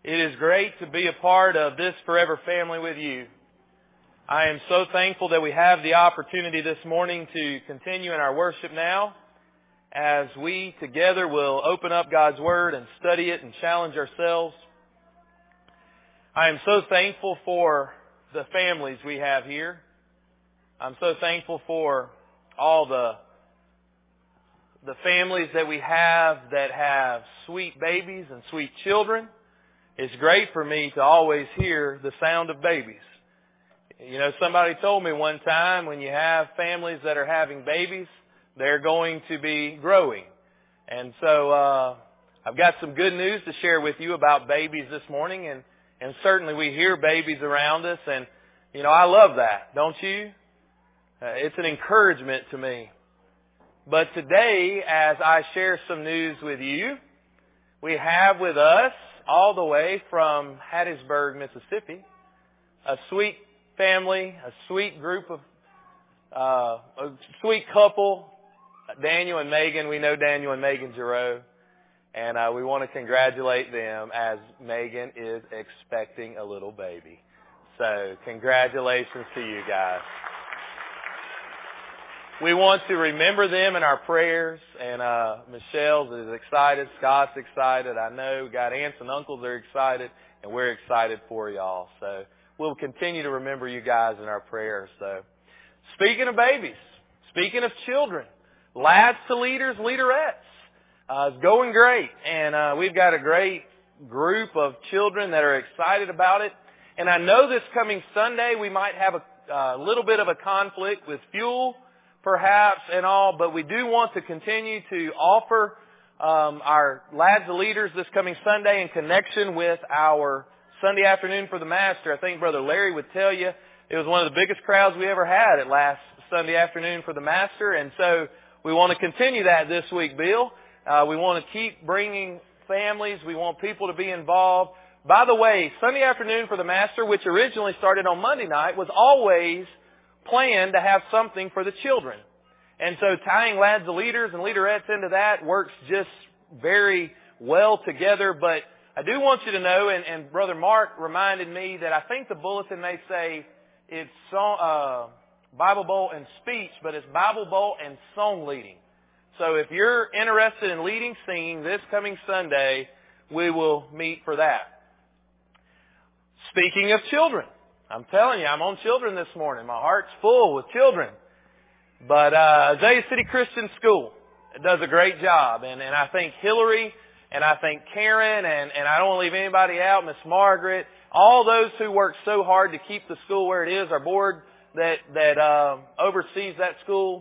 It is great to be a part of this Forever family with you. I am so thankful that we have the opportunity this morning to continue in our worship now as we together will open up God's Word and study it and challenge ourselves. I am so thankful for the families we have here. I'm so thankful for all the families that we have that have sweet babies and sweet children. It's great for me to always hear the sound of babies. You know, somebody told me one time when you have families that are having babies, they're going to be growing. And so I've got some good news to share with you about babies this morning. And certainly we hear babies around us. And, you know, I love that, don't you? It's an encouragement to me. But today, as I share some news with you, we have with us, all the way from Hattiesburg, Mississippi, a sweet family, a sweet group of, a sweet couple, Daniel and Megan. We know Daniel and Megan Giroux, and we want to congratulate them as Megan is expecting a little baby. So congratulations to you guys. We want to remember them in our prayers, and Michelle is excited, Scott's excited. I know we got aunts and uncles that are excited, and we're excited for y'all. So we'll continue to remember you guys in our prayers. So speaking of babies, speaking of children, lads to leaders, leaderettes, it's going great, and we've got a great group of children that are excited about it. And I know this coming Sunday we might have a little bit of a conflict with fuel, perhaps, and all, but we do want to continue to offer our lads and leaders this coming Sunday in connection with our Sunday afternoon for the Master. I think Brother Larry would tell you it was one of the biggest crowds we ever had at last Sunday afternoon for the Master, and so we want to continue that this week, Bill. We want to keep bringing families. We want people to be involved. By the way, Sunday afternoon for the Master, which originally started on Monday night, was always planned to have something for the children. And so tying lads and leaders and leaderettes into that works just very well together. But I do want you to know, and Brother Mark reminded me that I think the bulletin may say it's Bible Bowl and speech, but it's Bible Bowl and song leading. So if you're interested in leading singing this coming Sunday, we will meet for that. Speaking of children, I'm telling you, I'm on children this morning. My heart's full with children. But Azalea City Christian School does a great job. And I think Hillary, and I think Karen, and I don't want to leave anybody out, Miss Margaret, all those who work so hard to keep the school where it is, our board that oversees that school.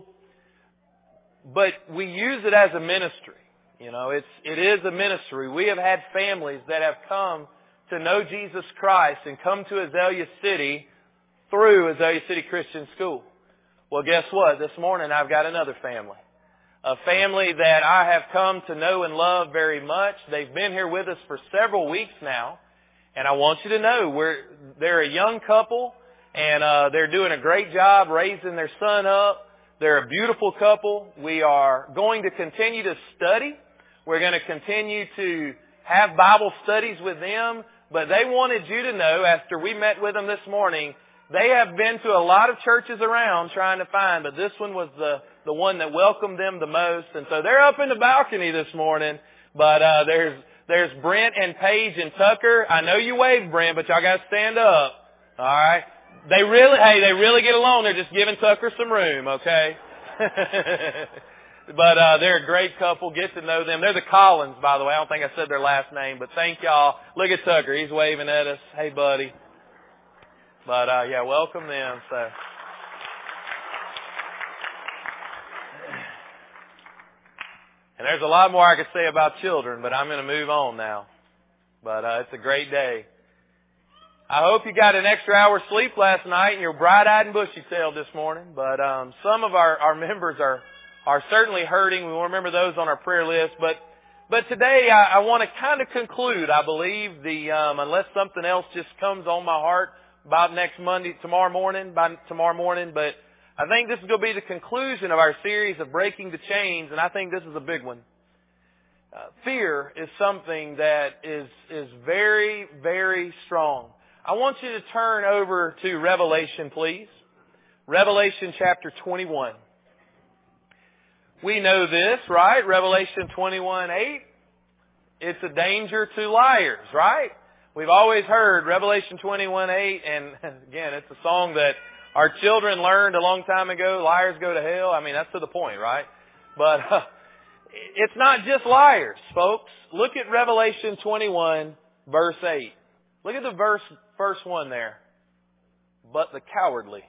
But we use it as a ministry. You know, it is a ministry. We have had families that have come to know Jesus Christ and come to Azalea City through Azalea City Christian School. Well, guess what? This morning I've got another family. A family that I have come to know and love very much. They've been here with us for several weeks now. And I want you to know they're a young couple, and they're doing a great job raising their son up. They're a beautiful couple. We are going to continue to study. We're going to continue to have Bible studies with them. But they wanted you to know, after we met with them this morning, they have been to a lot of churches around trying to find, but this one was the one that welcomed them the most. And so they're up in the balcony this morning. But there's Brent and Paige and Tucker. I know you waved, Brent, but y'all got to stand up. All right. They really get along. They're just giving Tucker some room, okay? But they're a great couple. Get to know them. They're the Collins, by the way. I don't think I said their last name, but thank y'all. Look at Tucker. He's waving at us. Hey, buddy. But yeah, welcome them. So, and there's a lot more I could say about children, but I'm going to move on now. But it's a great day. I hope you got an extra hour's sleep last night and you're bright-eyed and bushy-tailed this morning. But some of our members are certainly hurting. We want to remember those on our prayer list. But today I want to kind of conclude, I believe, unless something else just comes on my heart about tomorrow morning. But I think this is going to be the conclusion of our series of Breaking the Chains, and I think this is a big one. Fear is something that is very, very I want you to turn over to Revelation, please. Revelation chapter 21. We know this, right? Revelation 21:8. It's a danger to liars, right? We've always heard Revelation 21:8, and again, it's a song that our children learned a long time ago. Liars go to hell. I mean, that's to the point, right? But it's not just liars, folks. Look at Revelation 21, verse 8. Look at the verse 1 there. But the cowardly.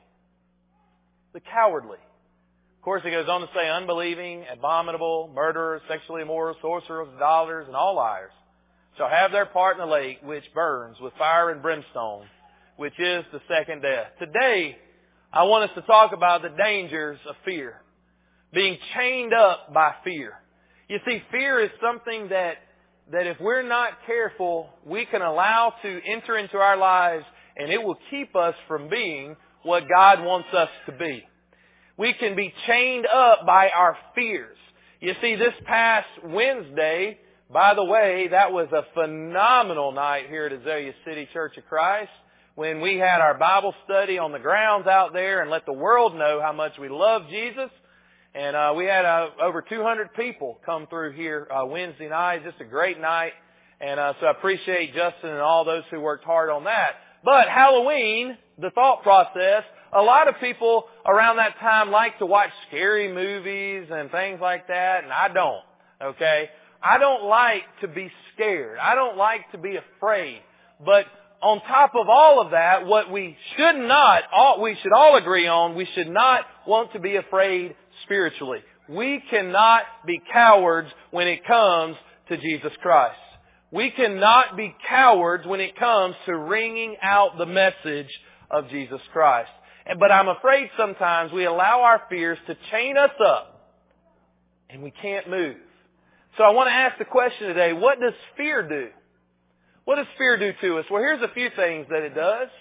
The cowardly. Of course, it goes on to say unbelieving, abominable, murderers, sexually immoral, sorcerers, idolaters, and all liars shall have their part in the lake which burns with fire and brimstone, which is the second death. Today, I want us to talk about the dangers of fear. Being chained up by fear. You see, fear is something that if we're not careful, we can allow to enter into our lives, and it will keep us from being what God wants us to be. We can be chained up by our fears. You see, this past Wednesday, by the way, that was a phenomenal night here at Azalea City Church of Christ when we had our Bible study on the grounds out there and let the world know how much we love Jesus. And we had over 200 people come through here Wednesday night. Just a great night. And so I appreciate Justin and all those who worked hard on that. But Halloween, the thought process, a lot of people around that time like to watch scary movies and things like that, and I don't. Okay? I don't like to be scared. I don't like to be afraid. But on top of all of that, what we should all agree on, we should not want to be afraid spiritually. We cannot be cowards when it comes to Jesus Christ. We cannot be cowards when it comes to ringing out the message of Jesus Christ. But I'm afraid sometimes we allow our fears to chain us up and we can't move. So I want to ask the question today, what does fear do? What does fear do to us? Well, here's a few things that it does.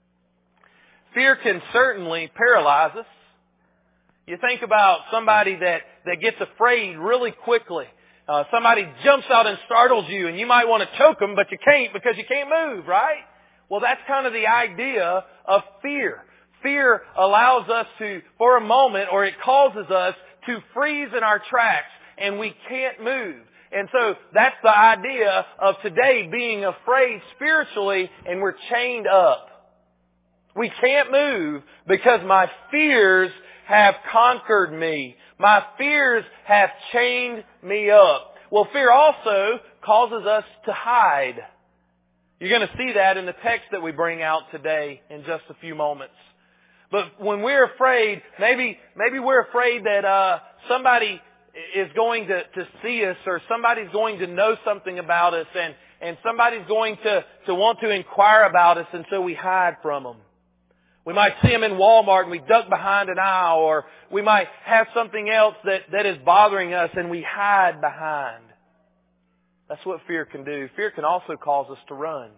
Fear can certainly paralyze us. You think about somebody that gets afraid really quickly. Somebody jumps out and startles you, and you might want to choke them, but you can't because you can't move, right? Well, that's kind of the idea of fear. Fear allows us to, for a moment, or it causes us to freeze in our tracks, and we can't move. And so that's the idea of today being afraid spiritually, and we're chained up. We can't move because my fears have conquered me. My fears have chained me up. Well, fear also causes us to hide. You're going to see that in the text that we bring out today in just a few moments. But when we're afraid, maybe we're afraid that somebody is going to see us, or somebody's going to know something about us, and somebody's going to want to inquire about us, and so we hide from them. We might see them in Walmart and we duck behind an aisle, or we might have something else that is bothering us and we hide behind. That's what fear can do. Fear can also cause us to run.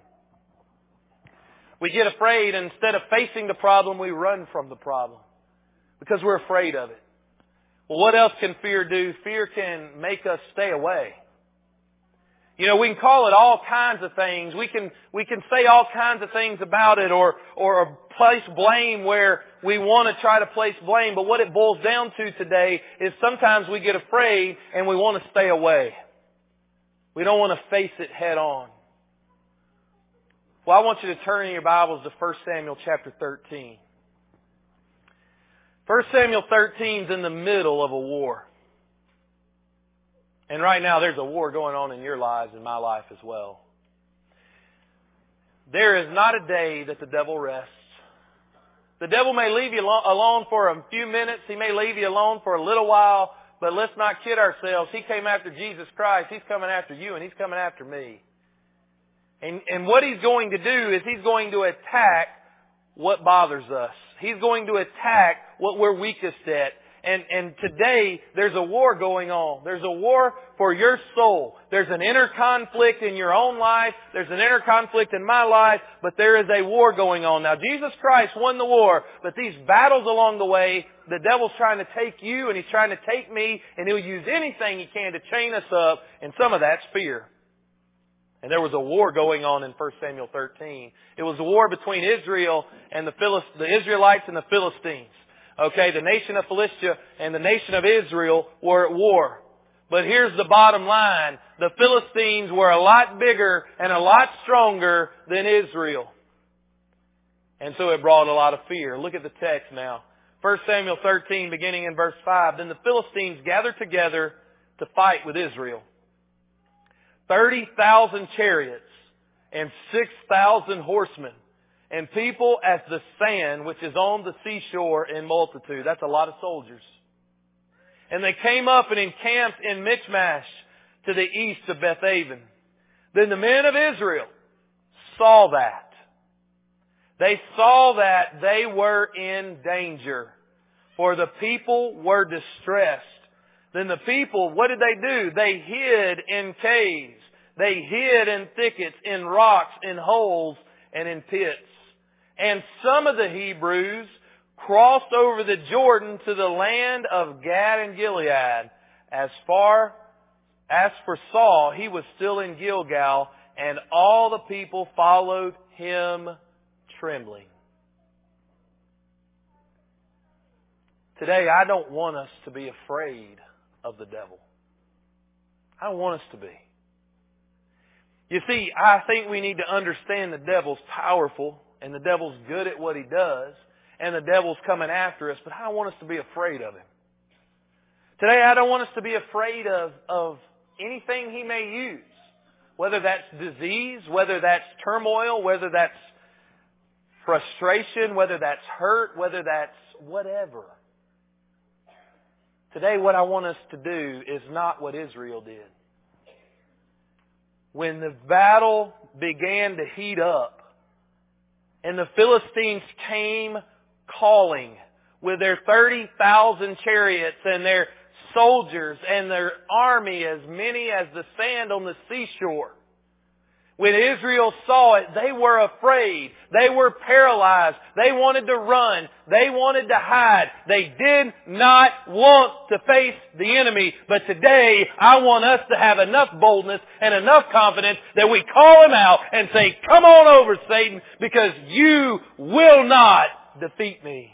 We get afraid, and instead of facing the problem, we run from the problem because we're afraid of it. Well, what else can fear do? Fear can make us stay away. You know, we can call it all kinds of things. We can say all kinds of things about it, or place blame where we want to try to place blame. But what it boils down to today is sometimes we get afraid and we want to stay away. We don't want to face it head on. Well, I want you to turn in your Bibles to 1 Samuel chapter 13. 1 Samuel 13 is in the middle of a war. And right now there's a war going on in your lives and my life as well. There is not a day that the devil rests. The devil may leave you alone for a few minutes. He may leave you alone for a little while. But let's not kid ourselves. He came after Jesus Christ. He's coming after you, and he's coming after me. And what he's going to do is he's going to attack what bothers us. He's going to attack what we're weakest at. And today, there's a war going on. There's a war for your soul. There's an inner conflict in your own life. There's an inner conflict in my life. But there is a war going on. Now, Jesus Christ won the war. But these battles along the way, the devil's trying to take you and he's trying to take me. And he'll use anything he can to chain us up. And some of that's fear. And there was a war going on in 1 Samuel 13. It was a war between Israel and the Israelites and the Philistines. Okay, the nation of Philistia and the nation of Israel were at war. But here's the bottom line. The Philistines were a lot bigger and a lot stronger than Israel. And so it brought a lot of fear. Look at the text now. 1 Samuel 13, beginning in verse 5. Then the Philistines gathered together to fight with Israel. 30,000 chariots and 6,000 horsemen, and people as the sand which is on the seashore in multitude. That's a lot of soldiers. And they came up and encamped in Michmash to the east of Bethaven. Then the men of Israel saw that. They saw that they were in danger, for the people were distressed. Then the people, what did they do? They hid in caves. They hid in thickets, in rocks, in holes, and in pits. And some of the Hebrews crossed over the Jordan to the land of Gad and Gilead. As for Saul, he was still in Gilgal, and all the people followed him trembling. Today, I don't want us to be afraid of the devil. I don't want us to be. You see, I think we need to understand the devil's powerful and the devil's good at what he does and the devil's coming after us, but I don't want us to be afraid of him. Today, I don't want us to be afraid of anything he may use, whether that's disease, whether that's turmoil, whether that's frustration, whether that's hurt, whether that's whatever. Today, what I want us to do is not what Israel did. When the battle began to heat up and the Philistines came calling with their 30,000 chariots and their soldiers and their army as many as the sand on the seashore, when Israel saw it, they were afraid. They were paralyzed. They wanted to run. They wanted to hide. They did not want to face the enemy. But today, I want us to have enough boldness and enough confidence that we call him out and say, "Come on over, Satan, because you will not defeat me."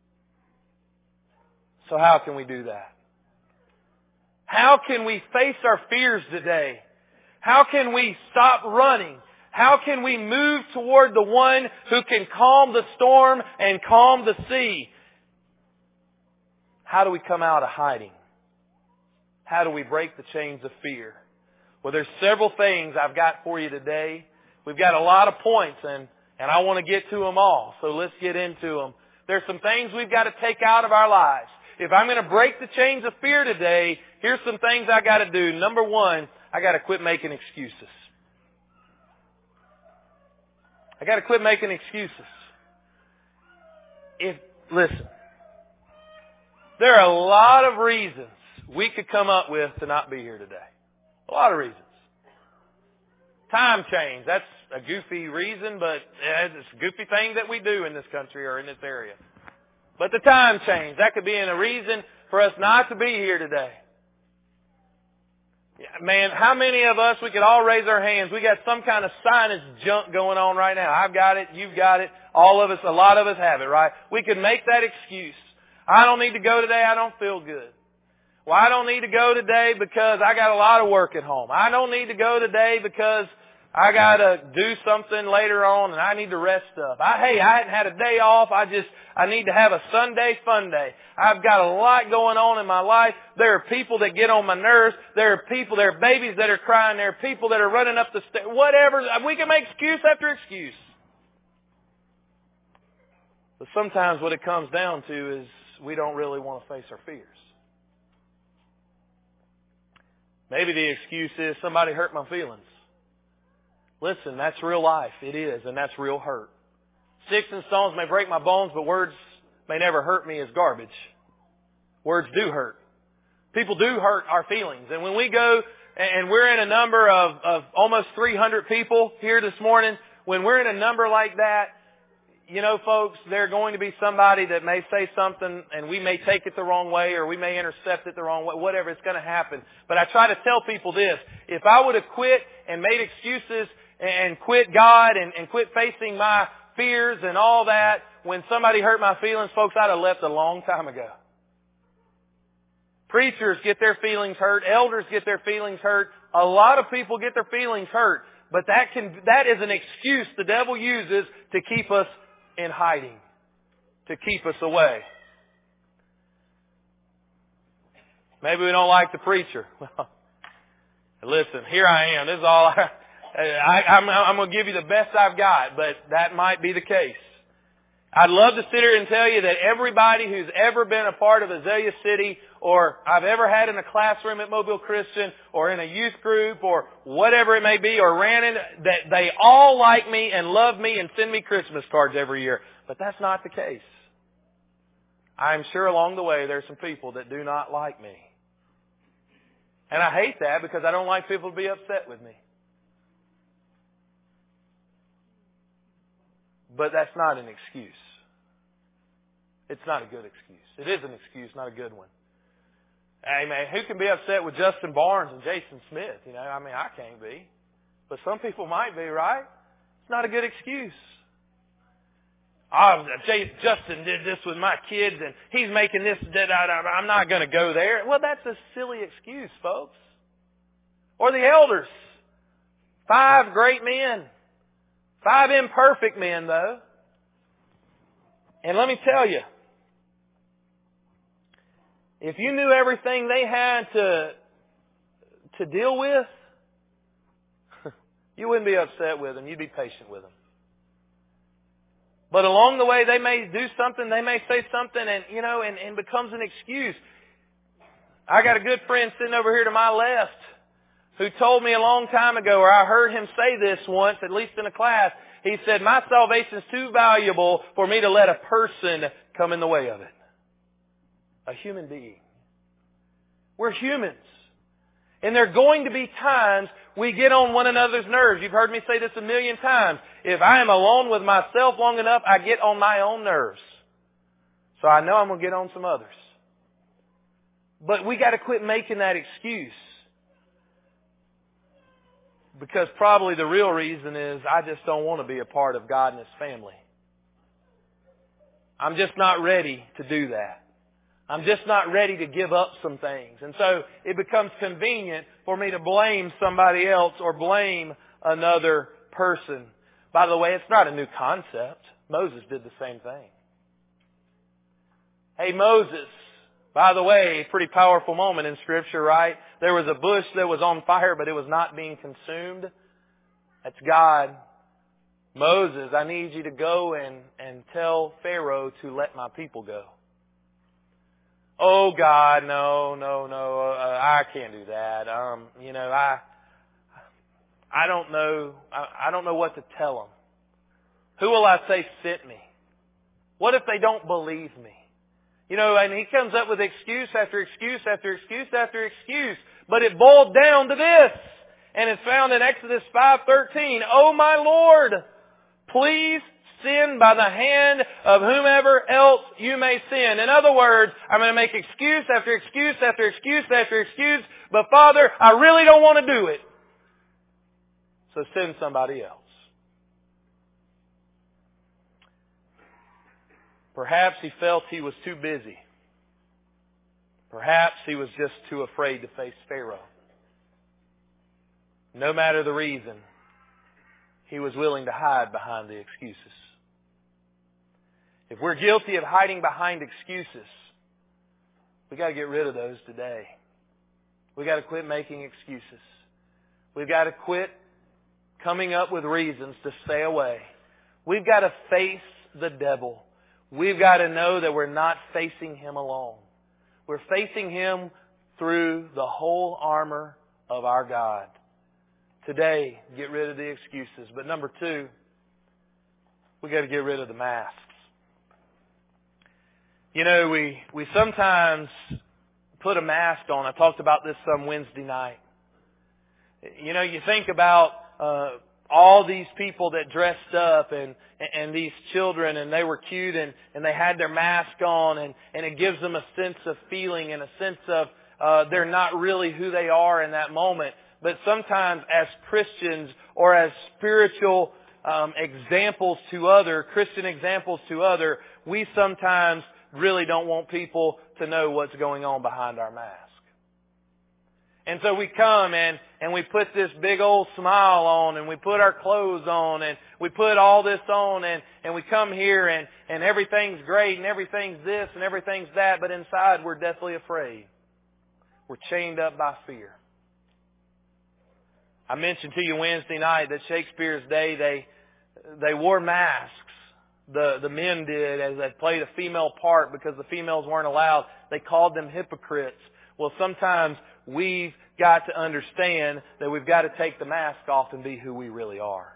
So how can we do that? How can we face our fears today? How can we stop running? How can we move toward the one who can calm the storm and calm the sea? How do we come out of hiding? How do we break the chains of fear? Well, there's several things I've got for you today. We've got a lot of points and I want to get to them all. So let's get into them. There's some things we've got to take out of our lives. If I'm going to break the chains of fear today, here's some things I got to do. Number one, I got to quit making excuses. I got to quit making excuses. Listen, there are a lot of reasons we could come up with to not be here today. A lot of reasons. Time change, that's a goofy reason, but it's a goofy thing that we do in this country or in this area. But the time change, that could be a reason for us not to be here today. Man, how many of us, we could all raise our hands. We got some kind of sinus junk going on right now. I've got it. You've got it. All of us, a lot of us have it, right? We could make that excuse. I don't need to go today. I don't feel good. Well, I don't need to go today because I got a lot of work at home. I don't need to go today because I got to do something later on and I need to rest up. I hadn't had a day off. I need to have a Sunday fun day. I've got a lot going on in my life. There are people that get on my nerves. There are babies that are crying. There are people that are running up the stairs. Whatever. We can make excuse after excuse. But sometimes what it comes down to is we don't really want to face our fears. Maybe the excuse is somebody hurt my feelings. Listen, that's real life. It is, and that's real hurt. Sticks and stones may break my bones, but words may never hurt me as garbage. Words do hurt. People do hurt our feelings. And when we go, and we're in a number of almost 300 people here this morning, when we're in a number like that, you know, folks, there's going to be somebody that may say something and we may take it the wrong way or we may intercept it the wrong way, whatever, it's going to happen. But I try to tell people this. If I would have quit and made excuses and quit God and quit facing my fears and all that, when somebody hurt my feelings, folks, I'd have left a long time ago. Preachers get their feelings hurt. Elders get their feelings hurt. A lot of people get their feelings hurt. But that is an excuse the devil uses to keep us in hiding, to keep us away. Maybe we don't like the preacher. Well, listen, here I am. This is all I'm going to give you the best I've got, but that might be the case. I'd love to sit here and tell you that everybody who's ever been a part of Azalea City or I've ever had in a classroom at Mobile Christian or in a youth group or whatever it may be or ran in, that they all like me and love me and send me Christmas cards every year. But that's not the case. I'm sure along the way there's some people that do not like me. And I hate that because I don't like people to be upset with me. But that's not an excuse. It's not a good excuse. It is an excuse, not a good one. Hey man, who can be upset with Justin Barnes and Jason Smith? You know, I mean, I can't be. But some people might be, right? It's not a good excuse. Oh, Justin did this with my kids and he's making this, I'm not going to go there. Well, that's a silly excuse, folks. Or the elders. 5 great men. 5 imperfect men, though. And let me tell you, if you knew everything they had to deal with, you wouldn't be upset with them. You'd be patient with them. But along the way, they may do something, they may say something, and you know, and becomes an excuse. I got a good friend sitting over here to my left who told me a long time ago, or I heard him say this once, at least in a class. He said, my salvation is too valuable for me to let a person come in the way of it. A human being. We're humans. And there are going to be times we get on one another's nerves. You've heard me say this a million times. If I am alone with myself long enough, I get on my own nerves. So I know I'm going to get on some others. But we got to quit making that excuse. Because probably the real reason is I just don't want to be a part of God and His family. I'm just not ready to do that. I'm just not ready to give up some things. And so it becomes convenient for me to blame somebody else or blame another person. By the way, it's not a new concept. Moses did the same thing. Hey, Moses, by the way, a pretty powerful moment in Scripture, right? There was a bush that was on fire, but it was not being consumed. That's God. Moses, I need you to go and tell Pharaoh to let my people go. Oh God, no, I can't do that. You know, I don't know. I don't know what to tell them. Who will I say sent me? What if they don't believe me? You know, and he comes up with excuse after excuse after excuse after excuse. But it boiled down to this. And it's found in Exodus 5:13. Oh my Lord, please send by the hand of whomever else you may send. In other words, I'm going to make excuse after excuse after excuse after excuse. But Father, I really don't want to do it. So send somebody else. Perhaps he felt he was too busy. Perhaps he was just too afraid to face Pharaoh. No matter the reason, he was willing to hide behind the excuses. If we're guilty of hiding behind excuses, we got to get rid of those today. We got to quit making excuses. We've got to quit coming up with reasons to stay away. We've got to face the devil. We've got to know that we're not facing him alone. We're facing him through the whole armor of our God. Today, get rid of the excuses. But number 2, we got to get rid of the masks. You know, we sometimes put a mask on. I talked about this some Wednesday night. You know, you think about all these people that dressed up and these children, and they were cute and they had their mask on, and it gives them a sense of feeling and a sense of they're not really who they are in that moment. But sometimes as Christians or as spiritual examples to other, Christian examples to other, we sometimes really don't want people to know what's going on behind our mask. And so we come and we put this big old smile on, and we put our clothes on, and we put all this on, and we come here and everything's great and everything's this and everything's that, but inside we're deathly afraid. We're chained up by fear. I mentioned to you Wednesday night that Shakespeare's day they wore masks. The men did, as they played a female part because the females weren't allowed. They called them hypocrites. Well, sometimes we've got to understand that we've got to take the mask off and be who we really are.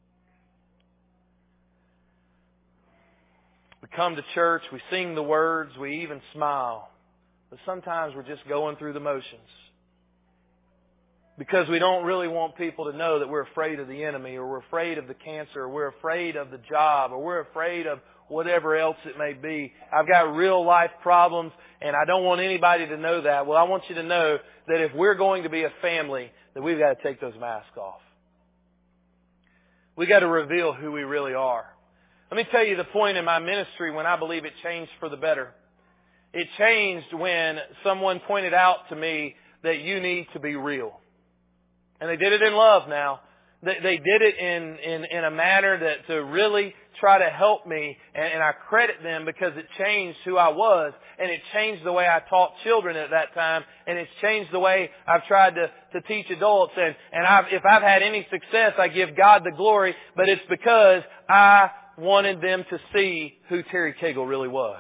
We come to church, we sing the words, we even smile. But sometimes we're just going through the motions. Because we don't really want people to know that we're afraid of the enemy, or we're afraid of the cancer, or we're afraid of the job, or we're afraid of whatever else it may be. I've got real life problems, and I don't want anybody to know that. Well, I want you to know that if we're going to be a family, that we've got to take those masks off. We've got to reveal who we really are. Let me tell you the point in my ministry when I believe it changed for the better. It changed when someone pointed out to me that you need to be real. And they did it in love now. They did it in a manner that to really try to help me, and I credit them because it changed who I was, and it changed the way I taught children at that time, and it's changed the way I've tried to teach adults. And if I've had any success, I give God the glory, but it's because I wanted them to see who Terry Cagle really was.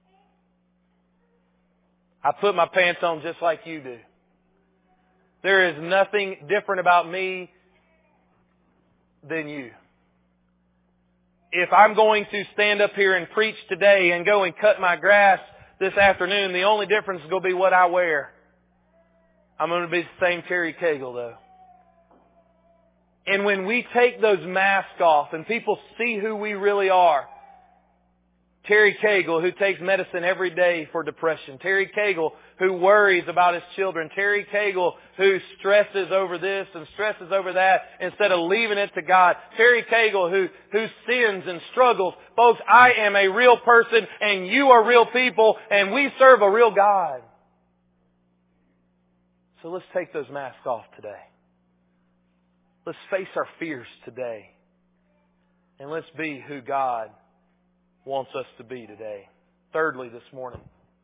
I put my pants on just like you do. There is nothing different about me than you. If I'm going to stand up here and preach today and go and cut my grass this afternoon, the only difference is going to be what I wear. I'm going to be the same Terry Cagle, though. And when we take those masks off and people see who we really are, Terry Cagle, who takes medicine every day for depression. Terry Cagle, who worries about his children. Terry Cagle, who stresses over this and stresses over that instead of leaving it to God. Terry Cagle, who sins and struggles. Folks, I am a real person and you are real people and we serve a real God. So let's take those masks off today. Let's face our fears today. And let's be who God wants us to be today. Thirdly, this morning,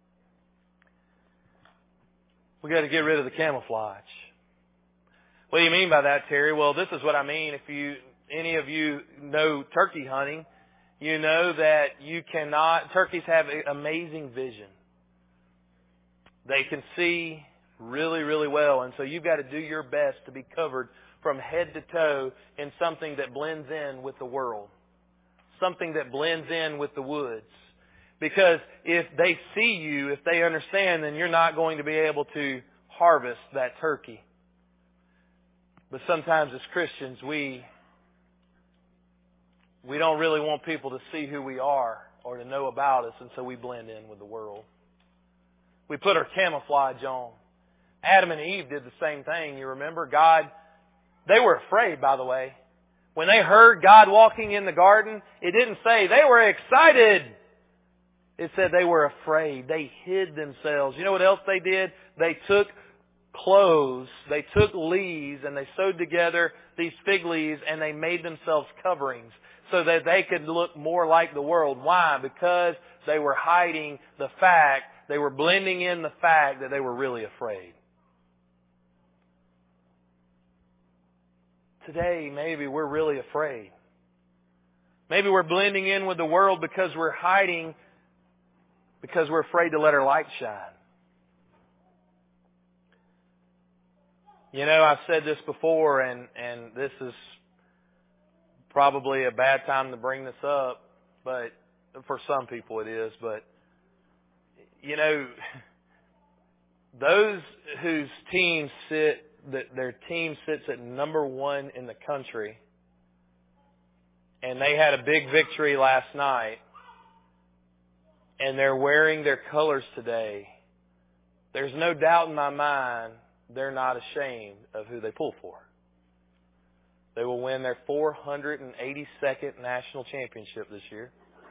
we got to get rid of the camouflage. What do you mean by that, Terry? Well, this is what I mean. If any of you know turkey hunting, you know that turkeys have amazing vision. They can see really, really well, and so you've got to do your best to be covered from head to toe in something that blends in with the world. Something that blends in with the woods. Because if they see you, if they understand, then you're not going to be able to harvest that turkey. But sometimes as Christians, we don't really want people to see who we are or to know about us, and so we blend in with the world. We put our camouflage on. Adam and Eve did the same thing. You remember? They were afraid, by the way. When they heard God walking in the garden, it didn't say they were excited. It said they were afraid. They hid themselves. You know what else they did? They took clothes, they took leaves, and they sewed together these fig leaves, and they made themselves coverings so that they could look more like the world. Why? Because they were hiding the fact, they were blending in the fact that they were really afraid. Today, maybe we're really afraid. Maybe we're blending in with the world because we're hiding, because we're afraid to let our light shine. You know, I've said this before, and this is probably a bad time to bring this up, but for some people it is. But, you know, those whose teams their team sits at number one in the country and they had a big victory last night, and they're wearing their colors today, there's no doubt in my mind they're not ashamed of who they pull for. They will win their 482nd national championship this year.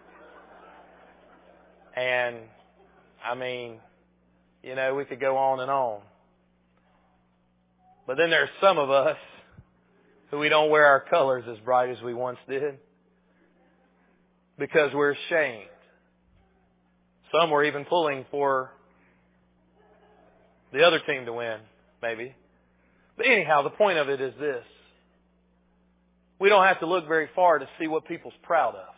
And, I mean, you know, we could go on and on. But then there are some of us who we don't wear our colors as bright as we once did because we're ashamed. Some were even pulling for the other team to win, maybe. But anyhow, the point of it is this. We don't have to look very far to see what people's proud of.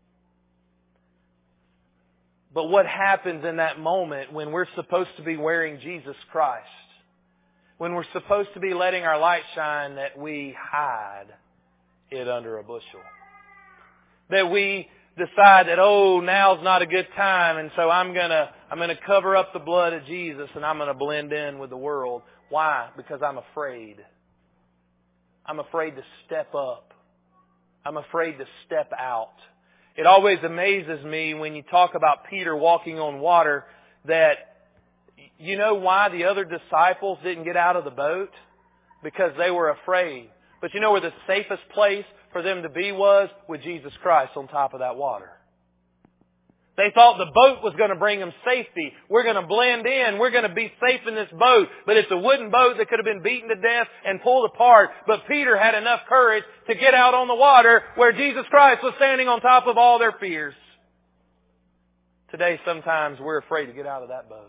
But what happens in that moment when we're supposed to be wearing Jesus Christ? When we're supposed to be letting our light shine, that we hide it under a bushel. That we decide that, oh, now's not a good time, and so I'm gonna cover up the blood of Jesus and I'm gonna blend in with the world. Why? Because I'm afraid. I'm afraid to step up. I'm afraid to step out. It always amazes me when you talk about Peter walking on water that you know why the other disciples didn't get out of the boat? Because they were afraid. But you know where the safest place for them to be was? With Jesus Christ on top of that water. They thought the boat was going to bring them safety. We're going to blend in. We're going to be safe in this boat. But it's a wooden boat that could have been beaten to death and pulled apart. But Peter had enough courage to get out on the water where Jesus Christ was standing on top of all their fears. Today, sometimes we're afraid to get out of that boat.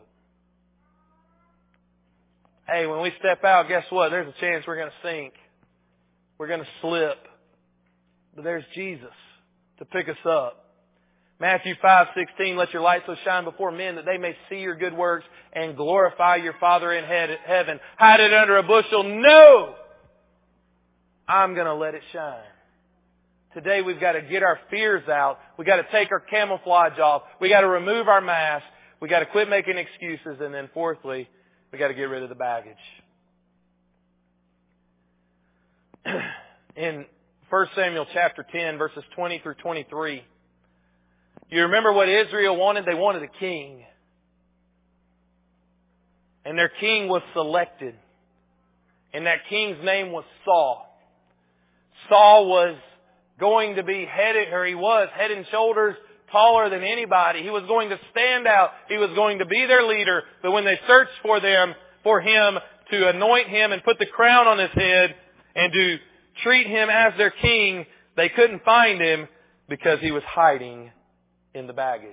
Hey, when we step out, guess what? There's a chance we're going to sink. We're going to slip. But there's Jesus to pick us up. Matthew 5:16, let your light so shine before men that they may see your good works and glorify your Father in heaven. Hide it under a bushel. No! I'm going to let it shine. Today we've got to get our fears out. We've got to take our camouflage off. We've got to remove our mask. We've got to quit making excuses. And then fourthly, we've got to get rid of the baggage. In 1 Samuel chapter 10, verses 20 through 23, you remember what Israel wanted? They wanted a king. And their king was selected. And that king's name was Saul. Saul was going to be he was head and shoulders taller than anybody. He was going to stand out. He was going to be their leader. But when they searched for him to anoint him and put the crown on his head and to treat him as their king, they couldn't find him because he was hiding in the baggage.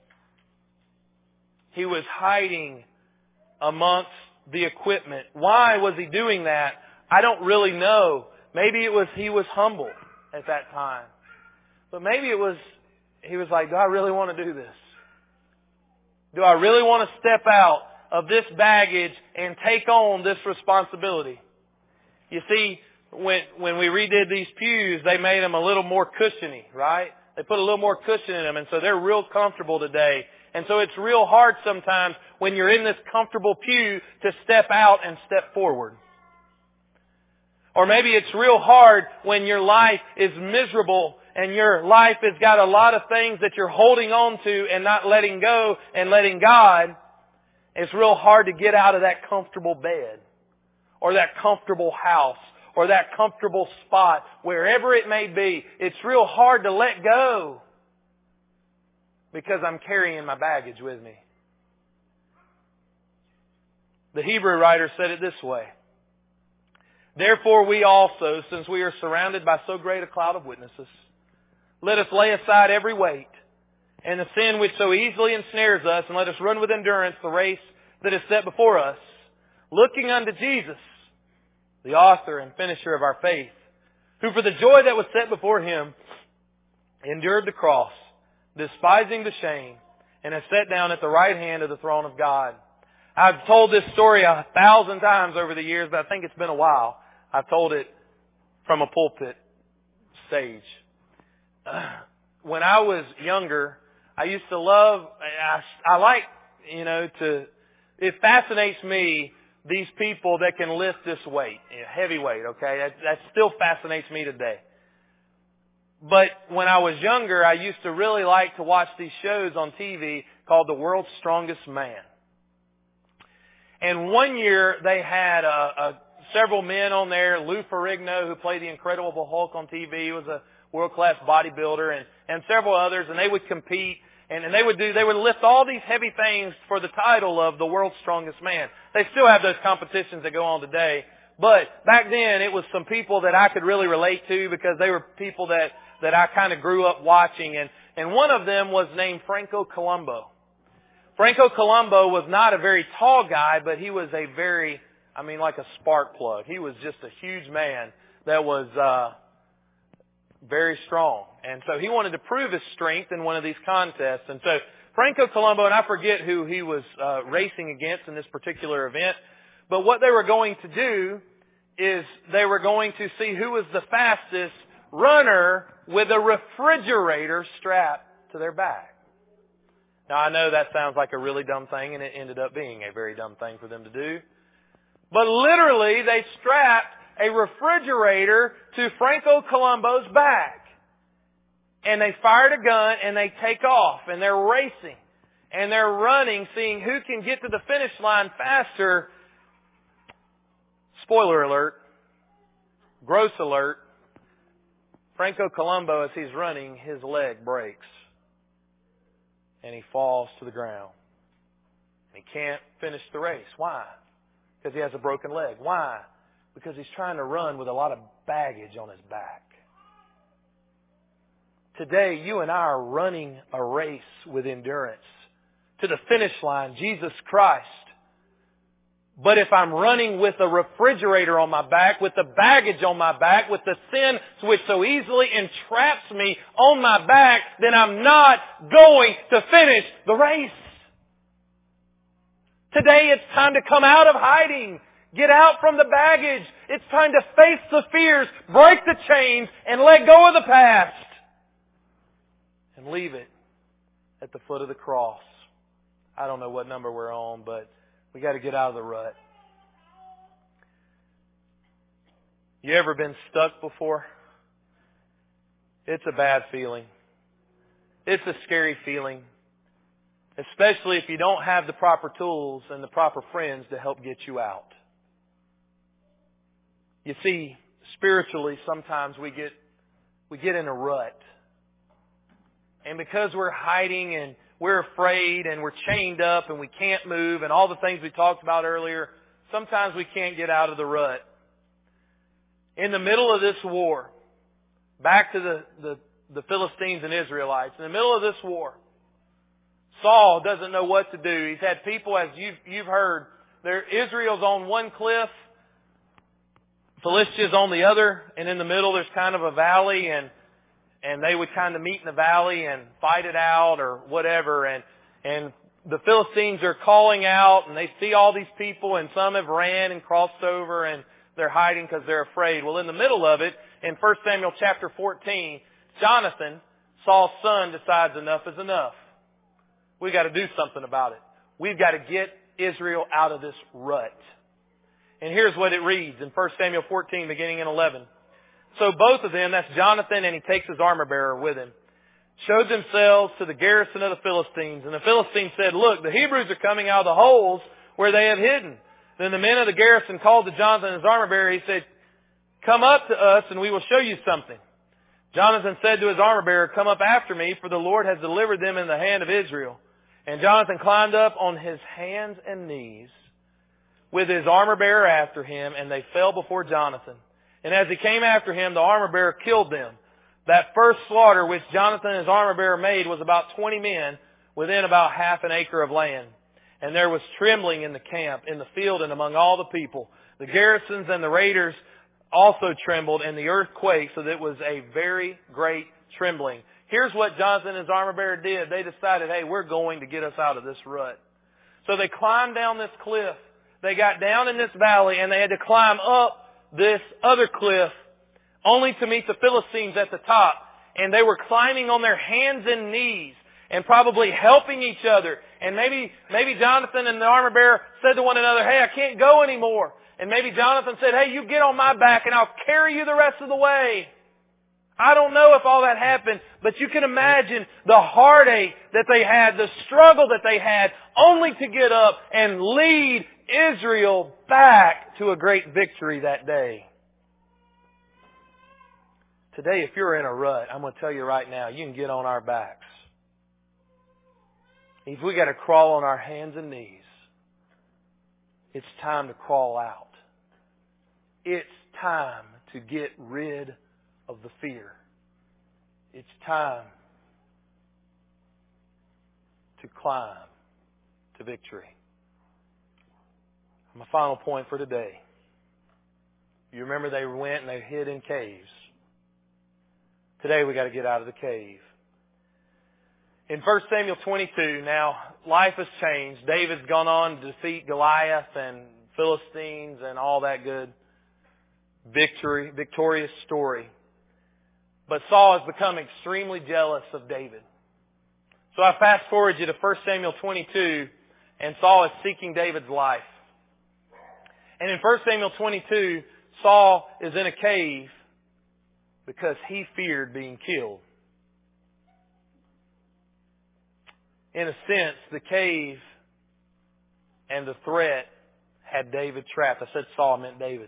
He was hiding amongst the equipment. Why was he doing that? I don't really know. Maybe it was he was humble at that time. But maybe it was he was like, do I really want to do this? Do I really want to step out of this baggage and take on this responsibility? You see, when we redid these pews, they made them a little more cushiony, right? They put a little more cushion in them, and so they're real comfortable today. And so it's real hard sometimes when you're in this comfortable pew to step out and step forward. Or maybe it's real hard when your life is miserable and your life has got a lot of things that you're holding on to and not letting go and letting God. It's real hard to get out of that comfortable bed or that comfortable house or that comfortable spot, wherever it may be. It's real hard to let go because I'm carrying my baggage with me. The Hebrew writer said it this way. Therefore we also, since we are surrounded by so great a cloud of witnesses, let us lay aside every weight and the sin which so easily ensnares us, and let us run with endurance the race that is set before us, looking unto Jesus, the author and finisher of our faith, who for the joy that was set before Him endured the cross, despising the shame, and has sat down at the right hand of the throne of God. I've told this story 1,000 times over the years, but I think it's been a while. I've told it from a pulpit stage. When I was younger, I used to love, I like, it fascinates me, these people that can lift this weight, heavy weight, okay? That still fascinates me today. But when I was younger, I used to really like to watch these shows on TV called The World's Strongest Man. And one year they had several men on there. Lou Ferrigno, who played the Incredible Hulk on TV, was a world-class bodybuilder, and several others, and they would compete. And they would lift all these heavy things for the title of the world's strongest man. They still have those competitions that go on today. But back then, it was some people that I could really relate to because they were people that I kind of grew up watching. And one of them was named Franco Columbu. Franco Columbu was not a very tall guy, but he was like a spark plug. He was just a huge man that was very strong. And so he wanted to prove his strength in one of these contests. And so Franco Columbu, and I forget who he was racing against in this particular event, but what they were going to do is they were going to see who was the fastest runner with a refrigerator strapped to their back. Now, I know that sounds like a really dumb thing, and it ended up being a very dumb thing for them to do. But literally, they strapped a refrigerator to Franco Columbu's back. And they fired a gun and they take off and they're racing and they're running, seeing who can get to the finish line faster. Spoiler alert. Gross alert. Franco Columbu, as he's running, his leg breaks. And he falls to the ground. He can't finish the race. Why? Because he has a broken leg. Why? Because he's trying to run with a lot of baggage on his back. Today, you and I are running a race with endurance to the finish line, Jesus Christ. But if I'm running with a refrigerator on my back, with the baggage on my back, with the sin which so easily entraps me on my back, then I'm not going to finish the race. Today, it's time to come out of hiding. Get out from the baggage. It's time to face the fears, break the chains, and let go of the past. And leave it at the foot of the cross. I don't know what number we're on, but we got to get out of the rut. You ever been stuck before? It's a bad feeling. It's a scary feeling. Especially if you don't have the proper tools and the proper friends to help get you out. You see, spiritually, sometimes we get in a rut. And because we're hiding and we're afraid and we're chained up and we can't move and all the things we talked about earlier, sometimes we can't get out of the rut. In the middle of this war, back to the Philistines and Israelites, in the middle of this war, Saul doesn't know what to do. He's had people, as you've heard, Israel's on one cliff, Philistia's on the other, and in the middle there's kind of a valley, and they would kind of meet in the valley and fight it out or whatever. And the Philistines are calling out and they see all these people, and some have ran and crossed over and they're hiding because they're afraid. Well, in the middle of it, in 1 Samuel chapter 14, Jonathan, Saul's son, decides enough is enough. We've got to do something about it. We've got to get Israel out of this rut. And here's what it reads in 1 Samuel 14, beginning in 11. So both of them, that's Jonathan and he takes his armor bearer with him, showed themselves to the garrison of the Philistines. And the Philistines said, look, the Hebrews are coming out of the holes where they have hidden. Then the men of the garrison called to Jonathan and his armor bearer. He said, come up to us and we will show you something. Jonathan said to his armor bearer, come up after me, for the Lord has delivered them in the hand of Israel. And Jonathan climbed up on his hands and knees with his armor bearer after him, and they fell before Jonathan. And as he came after him, the armor bearer killed them. That first slaughter which Jonathan and his armor bearer made was about 20 men within about half an acre of land. And there was trembling in the camp, in the field, and among all the people. The garrisons and the raiders also trembled, and the earth quaked, so that it was a very great trembling. Here's what Jonathan and his armor bearer did. They decided, hey, we're going to get us out of this rut. So they climbed down this cliff. They got down in this valley, and they had to climb up this other cliff only to meet the Philistines at the top. And they were climbing on their hands and knees and probably helping each other. And maybe Jonathan and the armor bearer said to one another, hey, I can't go anymore. And maybe Jonathan said, hey, you get on my back and I'll carry you the rest of the way. I don't know if all that happened, but you can imagine the heartache that they had, the struggle that they had, only to get up and lead Israel back to a great victory that day. Today, if you're in a rut, I'm going to tell you right now, you can get on our backs. If we got to crawl on our hands and knees, it's time to crawl out. It's time to get rid of the fear. It's time to climb to victory. My final point for today. You remember they went and they hid in caves. Today we got to get out of the cave. In 1 Samuel 22, now life has changed. David's gone on to defeat Goliath and Philistines and all that good victorious story. But Saul has become extremely jealous of David. So I fast forward you to 1 Samuel 22, and Saul is seeking David's life. And in 1 Samuel 22, Saul is in a cave because he feared being killed. In a sense, the cave and the threat had David trapped. I said Saul, I meant David.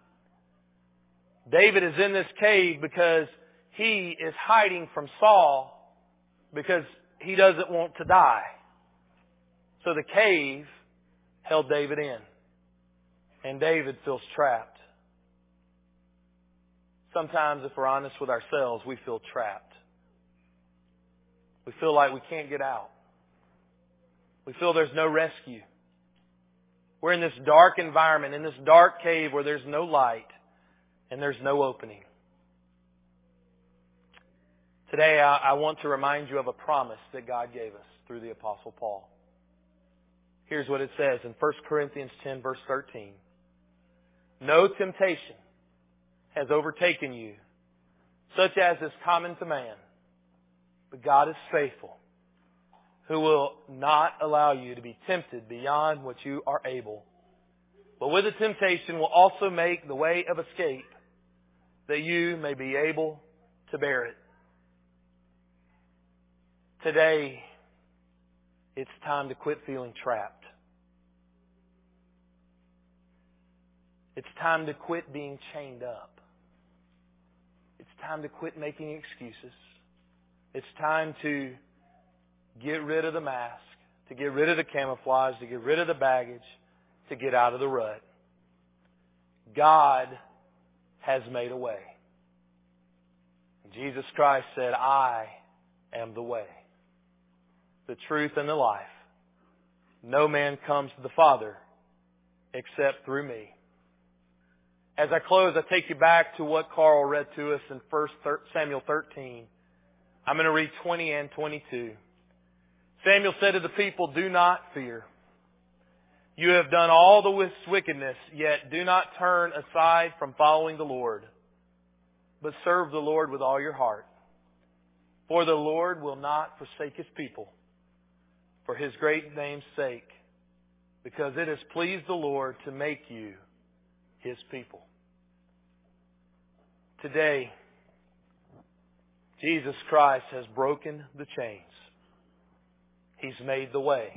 David is in this cave because he is hiding from Saul because he doesn't want to die. So the cave held David in. And David feels trapped. Sometimes, if we're honest with ourselves, we feel trapped. We feel like we can't get out. We feel there's no rescue. We're in this dark environment, in this dark cave where there's no light and there's no opening. Today, I want to remind you of a promise that God gave us through the Apostle Paul. Here's what it says in 1 Corinthians 10, verse 13. No temptation has overtaken you, such as is common to man. But God is faithful, who will not allow you to be tempted beyond what you are able. But with the temptation will also make the way of escape, that you may be able to bear it. Today, it's time to quit feeling trapped. It's time to quit being chained up. It's time to quit making excuses. It's time to get rid of the mask, to get rid of the camouflage, to get rid of the baggage, to get out of the rut. God has made a way. Jesus Christ said, I am the way, the truth, and the life. No man comes to the Father except through me. As I close, I take you back to what Carl read to us in 1 Samuel 13. I'm going to read 20 and 22. Samuel said to the people, do not fear. You have done all the wickedness, yet do not turn aside from following the Lord, but serve the Lord with all your heart. For the Lord will not forsake His people for His great name's sake, because it has pleased the Lord to make you His people. Today, Jesus Christ has broken the chains. He's made the way.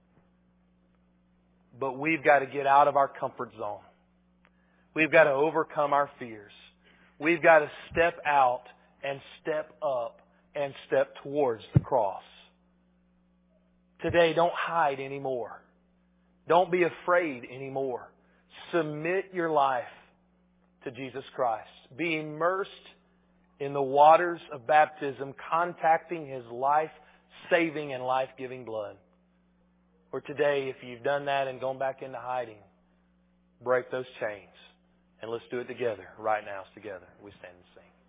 But we've got to get out of our comfort zone. We've got to overcome our fears. We've got to step out and step up and step towards the cross. Today, don't hide anymore. Don't be afraid anymore. Submit your life to Jesus Christ. Be immersed in the waters of baptism, contacting His life-saving and life-giving blood. Or today, if you've done that and gone back into hiding, break those chains. And let's do it together. Right now, together. We stand and sing.